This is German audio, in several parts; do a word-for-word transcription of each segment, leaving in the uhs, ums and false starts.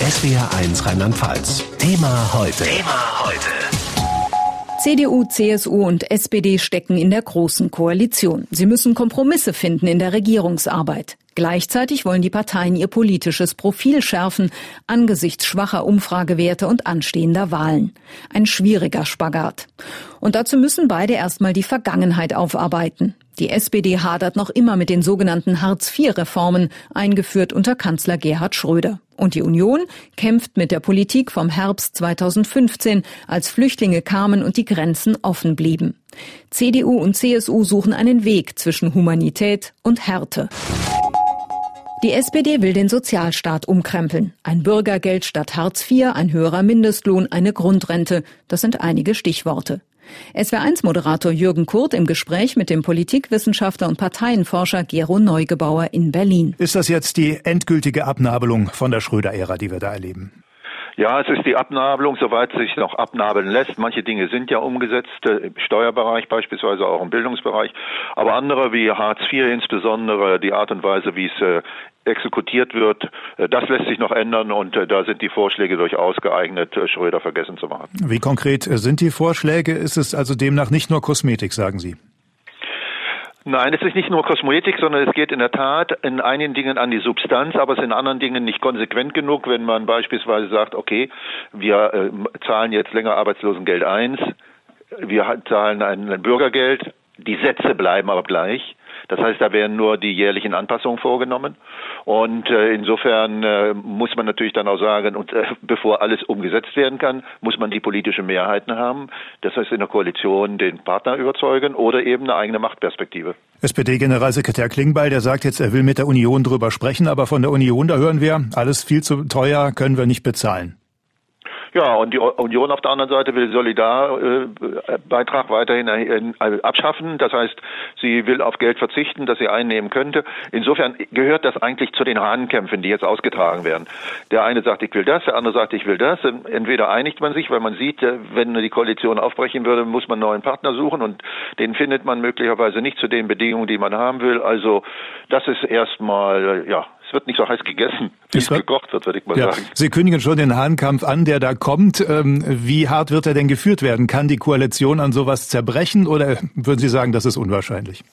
S W R eins Rheinland-Pfalz. Thema heute. Thema heute. C D U, C S U und S P D stecken in der Großen Koalition. Sie müssen Kompromisse finden in der Regierungsarbeit. Gleichzeitig wollen die Parteien ihr politisches Profil schärfen, angesichts schwacher Umfragewerte und anstehender Wahlen. Ein schwieriger Spagat. Und dazu müssen beide erstmal die Vergangenheit aufarbeiten. Die S P D hadert noch immer mit den sogenannten Hartz vier Reformen, eingeführt unter Kanzler Gerhard Schröder. Und die Union kämpft mit der Politik vom Herbst zweitausendfünfzehn, als Flüchtlinge kamen und die Grenzen offen blieben. C D U und C S U suchen einen Weg zwischen Humanität und Härte. Die S P D will den Sozialstaat umkrempeln. Ein Bürgergeld statt Hartz vier, ein höherer Mindestlohn, eine Grundrente. Das sind einige Stichworte. S W R eins Moderator Jürgen Kurt im Gespräch mit dem Politikwissenschaftler und Parteienforscher Gero Neugebauer in Berlin. Ist das jetzt die endgültige Abnabelung von der Schröder-Ära, die wir da erleben? Ja, es ist die Abnabelung, soweit sich noch abnabeln lässt. Manche Dinge sind ja umgesetzt, im Steuerbereich beispielsweise, auch im Bildungsbereich. Aber andere wie Hartz vier, insbesondere die Art und Weise, wie es äh, exekutiert wird, äh, das lässt sich noch ändern und äh, da sind die Vorschläge durchaus geeignet, äh, Schröder vergessen zu machen. Wie konkret sind die Vorschläge? Ist es also demnach nicht nur Kosmetik, sagen Sie? Nein, es ist nicht nur Kosmetik, sondern es geht in der Tat in einigen Dingen an die Substanz, aber es ist in anderen Dingen nicht konsequent genug, wenn man beispielsweise sagt, okay, wir äh, zahlen jetzt länger Arbeitslosengeld eins, wir zahlen ein Bürgergeld, die Sätze bleiben aber gleich. Das heißt, da werden nur die jährlichen Anpassungen vorgenommen. Und äh, insofern äh, muss man natürlich dann auch sagen, und äh, bevor alles umgesetzt werden kann, muss man die politischen Mehrheiten haben. Das heißt, in der Koalition den Partner überzeugen oder eben eine eigene Machtperspektive. S P D-Generalsekretär Klingbeil, der sagt jetzt, er will mit der Union drüber sprechen, aber von der Union, da hören wir, alles viel zu teuer, können wir nicht bezahlen. Ja, und die Union auf der anderen Seite will Solidarbeitrag weiterhin abschaffen. Das heißt, sie will auf Geld verzichten, das sie einnehmen könnte. Insofern gehört das eigentlich zu den Hahnkämpfen, die jetzt ausgetragen werden. Der eine sagt, ich will das, der andere sagt, ich will das. Entweder einigt man sich, weil man sieht, wenn die Koalition aufbrechen würde, muss man einen neuen Partner suchen und den findet man möglicherweise nicht zu den Bedingungen, die man haben will. Also das ist erstmal, ja, es wird nicht so heiß gegessen, wie es gekocht wird, würde ich mal ja. sagen. Sie kündigen schon den Hahnkampf an, der da kommt. Wie hart wird er denn geführt werden? Kann die Koalition an sowas zerbrechen oder würden Sie sagen, das ist unwahrscheinlich?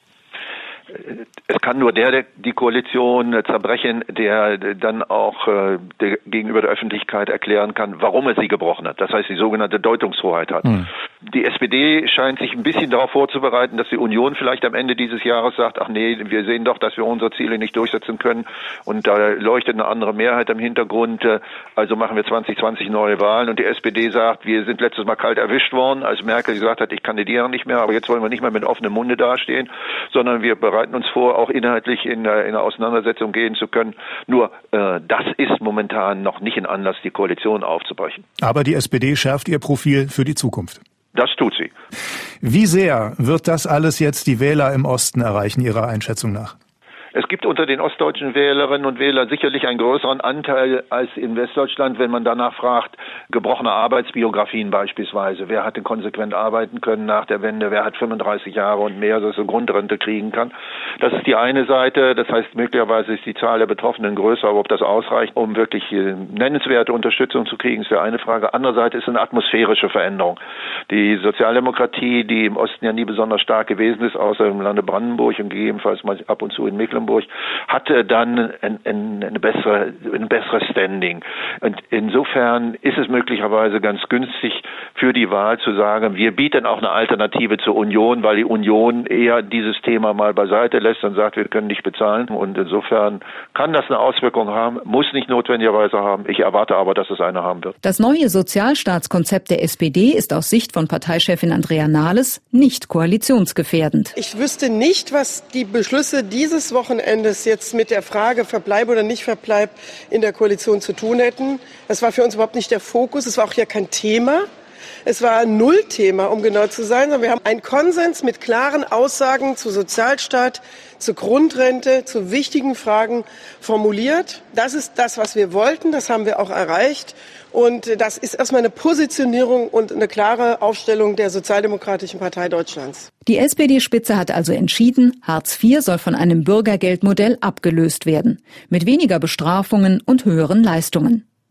Es kann nur der, der die Koalition zerbrechen, der dann auch äh, der, gegenüber der Öffentlichkeit erklären kann, warum er sie gebrochen hat. Das heißt, die sogenannte Deutungshoheit hat. Hm. Die S P D scheint sich ein bisschen darauf vorzubereiten, dass die Union vielleicht am Ende dieses Jahres sagt, ach nee, wir sehen doch, dass wir unsere Ziele nicht durchsetzen können und da leuchtet eine andere Mehrheit im Hintergrund, also machen wir zwanzig zwanzig neue Wahlen und die S P D sagt, wir sind letztes Mal kalt erwischt worden, als Merkel gesagt hat, ich kandidiere nicht mehr, aber jetzt wollen wir nicht mehr mit offenem Munde dastehen, sondern wir bereiten uns vor, auch inhaltlich in eine Auseinandersetzung gehen zu können. Nur äh, das ist momentan noch nicht ein Anlass, die Koalition aufzubrechen. Aber die S P D schärft ihr Profil für die Zukunft. Das tut sie. Wie sehr wird das alles jetzt die Wähler im Osten erreichen, Ihrer Einschätzung nach? Es gibt unter den ostdeutschen Wählerinnen und Wählern sicherlich einen größeren Anteil als in Westdeutschland, wenn man danach fragt, gebrochene Arbeitsbiografien beispielsweise. Wer hat denn konsequent arbeiten können nach der Wende? Wer hat fünfunddreißig Jahre und mehr, dass er Grundrente kriegen kann? Das ist die eine Seite. Das heißt, möglicherweise ist die Zahl der Betroffenen größer, aber ob das ausreicht, um wirklich nennenswerte Unterstützung zu kriegen, ist ja eine Frage. Andererseits ist eine atmosphärische Veränderung. Die Sozialdemokratie, die im Osten ja nie besonders stark gewesen ist, außer im Lande Brandenburg und gegebenenfalls mal ab und zu in Mecklenburg, hatte dann ein, ein, eine bessere, ein besseres Standing. Und insofern ist es möglicherweise ganz günstig für die Wahl zu sagen, wir bieten auch eine Alternative zur Union, weil die Union eher dieses Thema mal beiseite lässt und sagt, wir können nicht bezahlen. Und insofern kann das eine Auswirkung haben, muss nicht notwendigerweise haben. Ich erwarte aber, dass es eine haben wird. Das neue Sozialstaatskonzept der S P D ist aus Sicht von Parteichefin Andrea Nahles nicht koalitionsgefährdend. Ich wüsste nicht, was die Beschlüsse dieses Wochenendes jetzt mit der Frage Verbleib oder nicht Verbleib in der Koalition zu tun hätten. Das war für uns überhaupt nicht der Fokus. Es war auch hier kein Thema. Es war ein Nullthema, um genau zu sein. Sondern wir haben einen Konsens mit klaren Aussagen zu Sozialstaat, zu Grundrente, zu wichtigen Fragen formuliert. Das ist das, was wir wollten. Das haben wir auch erreicht. Und das ist erstmal eine Positionierung und eine klare Aufstellung der Sozialdemokratischen Partei Deutschlands. Die S P D-Spitze hat also entschieden, Hartz vier soll von einem Bürgergeldmodell abgelöst werden. Mit weniger Bestrafungen und höheren Leistungen.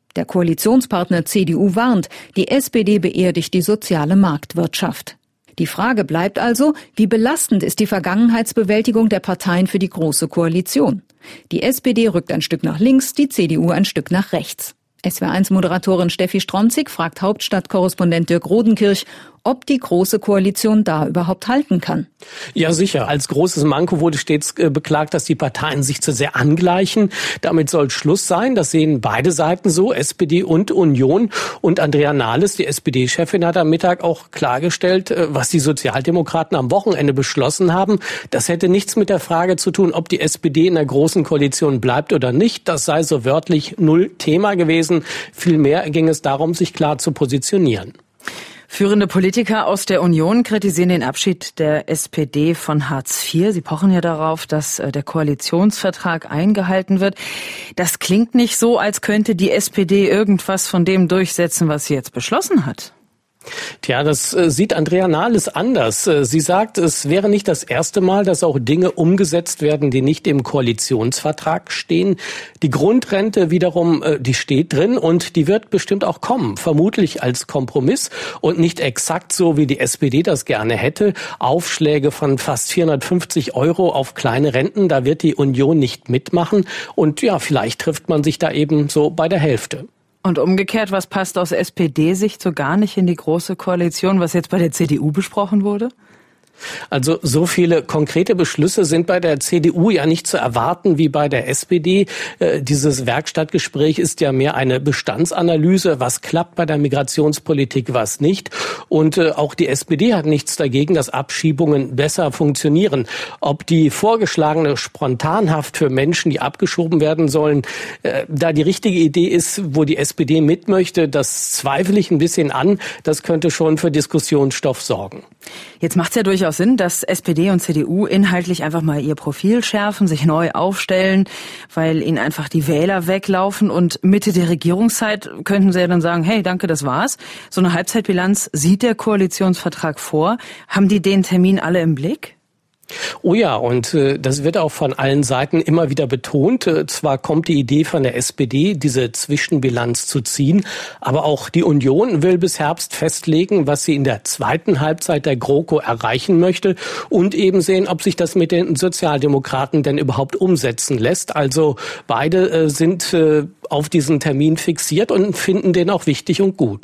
Der Koalitionspartner C D U warnt, die S P D beerdigt die soziale Marktwirtschaft. Die Frage bleibt also, wie belastend ist die Vergangenheitsbewältigung der Parteien für die Große Koalition? Die S P D rückt ein Stück nach links, die C D U ein Stück nach rechts. S W R eins Moderatorin Steffi Stronzig fragt Hauptstadtkorrespondent Dirk Rodenkirch, ob die Große Koalition da überhaupt halten kann. Ja, sicher. Als großes Manko wurde stets äh, beklagt, dass die Parteien sich zu sehr angleichen. Damit soll Schluss sein. Das sehen beide Seiten so, S P D und Union. Und Andrea Nahles, die S P D-Chefin, hat am Mittag auch klargestellt, äh, was die Sozialdemokraten am Wochenende beschlossen haben. Das hätte nichts mit der Frage zu tun, ob die S P D in der Großen Koalition bleibt oder nicht. Das sei so wörtlich null Thema gewesen. Vielmehr ging es darum, sich klar zu positionieren. Führende Politiker aus der Union kritisieren den Abschied der S P D von Hartz vier. Sie pochen ja darauf, dass der Koalitionsvertrag eingehalten wird. Das klingt nicht so, als könnte die S P D irgendwas von dem durchsetzen, was sie jetzt beschlossen hat. Tja, das äh, sieht Andrea Nahles anders. Äh, sie sagt, es wäre nicht das erste Mal, dass auch Dinge umgesetzt werden, die nicht im Koalitionsvertrag stehen. Die Grundrente wiederum, äh, die steht drin und die wird bestimmt auch kommen, vermutlich als Kompromiss und nicht exakt so, wie die S P D das gerne hätte. Aufschläge von fast vierhundertfünfzig Euro auf kleine Renten, da wird die Union nicht mitmachen und ja, vielleicht trifft man sich da eben so bei der Hälfte. Und umgekehrt, was passt aus S P D-Sicht so gar nicht in die Große Koalition, was jetzt bei der C D U besprochen wurde? Also so viele konkrete Beschlüsse sind bei der C D U ja nicht zu erwarten wie bei der S P D. Äh, dieses Werkstattgespräch ist ja mehr eine Bestandsanalyse. Was klappt bei der Migrationspolitik, was nicht? Und äh, auch die S P D hat nichts dagegen, dass Abschiebungen besser funktionieren. Ob die vorgeschlagene Spontanhaft für Menschen, die abgeschoben werden sollen, äh, da die richtige Idee ist, wo die S P D mit möchte, das zweifle ich ein bisschen an. Das könnte schon für Diskussionsstoff sorgen. Jetzt macht es ja durchaus Sinn, dass S P D und C D U inhaltlich einfach mal ihr Profil schärfen, sich neu aufstellen, weil ihnen einfach die Wähler weglaufen. Und Mitte der Regierungszeit könnten sie ja dann sagen, hey, danke, das war's. So eine Halbzeitbilanz sieht der Koalitionsvertrag vor. Haben die den Termin alle im Blick? Oh ja, und äh, das wird auch von allen Seiten immer wieder betont. Äh, zwar kommt die Idee von der S P D, diese Zwischenbilanz zu ziehen, aber auch die Union will bis Herbst festlegen, was sie in der zweiten Halbzeit der GroKo erreichen möchte und eben sehen, ob sich das mit den Sozialdemokraten denn überhaupt umsetzen lässt. Also beide äh, sind äh, auf diesen Termin fixiert und finden den auch wichtig und gut.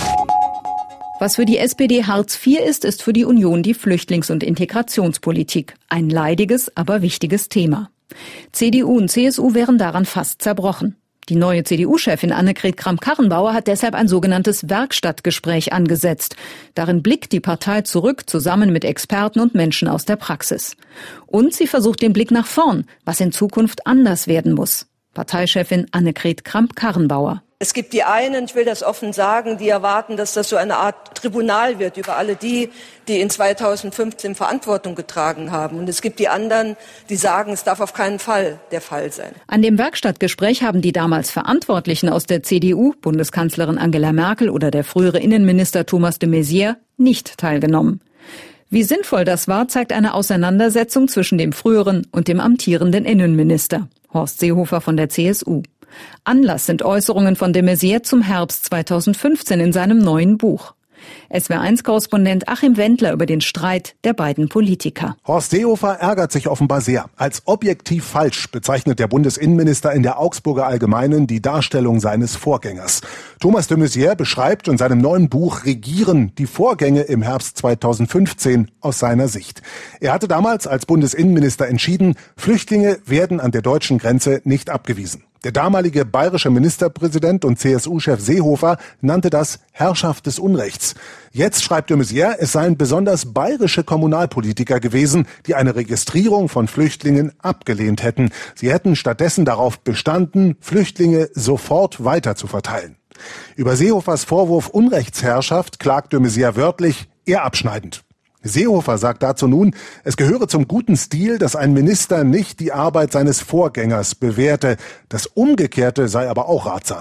Was für die S P D Hartz vier ist, ist für die Union die Flüchtlings- und Integrationspolitik. Ein leidiges, aber wichtiges Thema. C D U und C S U wären daran fast zerbrochen. Die neue C D U-Chefin Annegret Kramp-Karrenbauer hat deshalb ein sogenanntes Werkstattgespräch angesetzt. Darin blickt die Partei zurück, zusammen mit Experten und Menschen aus der Praxis. Und sie versucht den Blick nach vorn, was in Zukunft anders werden muss. Parteichefin Annegret Kramp-Karrenbauer. Es gibt die einen, ich will das offen sagen, die erwarten, dass das so eine Art Tribunal wird über alle die, die in zweitausendfünfzehn Verantwortung getragen haben. Und es gibt die anderen, die sagen, es darf auf keinen Fall der Fall sein. An dem Werkstattgespräch haben die damals Verantwortlichen aus der C D U, Bundeskanzlerin Angela Merkel oder der frühere Innenminister Thomas de Maizière, nicht teilgenommen. Wie sinnvoll das war, zeigt eine Auseinandersetzung zwischen dem früheren und dem amtierenden Innenminister, Horst Seehofer von der C S U. Anlass sind Äußerungen von de Maizière zum Herbst zweitausendfünfzehn in seinem neuen Buch. S W R eins Korrespondent Achim Wendler über den Streit der beiden Politiker. Horst Seehofer ärgert sich offenbar sehr. Als objektiv falsch bezeichnet der Bundesinnenminister in der Augsburger Allgemeinen die Darstellung seines Vorgängers. Thomas de Maizière beschreibt in seinem neuen Buch Regieren die Vorgänge im Herbst zweitausendfünfzehn aus seiner Sicht. Er hatte damals als Bundesinnenminister entschieden, Flüchtlinge werden an der deutschen Grenze nicht abgewiesen. Der damalige bayerische Ministerpräsident und C S U-Chef Seehofer nannte das Herrschaft des Unrechts. Jetzt schreibt de Maizière, es seien besonders bayerische Kommunalpolitiker gewesen, die eine Registrierung von Flüchtlingen abgelehnt hätten. Sie hätten stattdessen darauf bestanden, Flüchtlinge sofort weiter zu verteilen. Über Seehofers Vorwurf Unrechtsherrschaft klagt de Maizière wörtlich, eher abschneidend. Seehofer sagt dazu nun, es gehöre zum guten Stil, dass ein Minister nicht die Arbeit seines Vorgängers bewährte. Das Umgekehrte sei aber auch ratsam.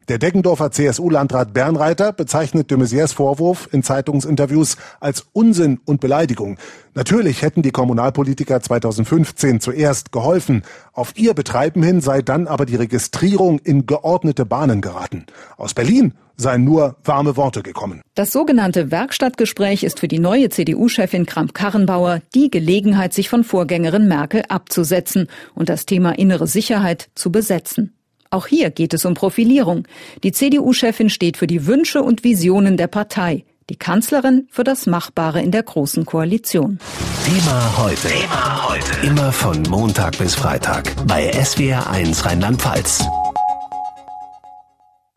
Der Deggendorfer C S U-Landrat Bernreiter bezeichnet de Maizières Vorwurf in Zeitungsinterviews als Unsinn und Beleidigung. Natürlich hätten die Kommunalpolitiker zweitausendfünfzehn zuerst geholfen. Auf ihr Betreiben hin sei dann aber die Registrierung in geordnete Bahnen geraten. Aus Berlin seien nur warme Worte gekommen. Das sogenannte Werkstattgespräch ist für die neue C D U-Chefin Kramp-Karrenbauer die Gelegenheit, sich von Vorgängerin Merkel abzusetzen und das Thema innere Sicherheit zu besetzen. Auch hier geht es um Profilierung. Die C D U-Chefin steht für die Wünsche und Visionen der Partei. Die Kanzlerin für das Machbare in der Großen Koalition. Thema heute. Thema heute. Immer von Montag bis Freitag bei S W R eins Rheinland-Pfalz.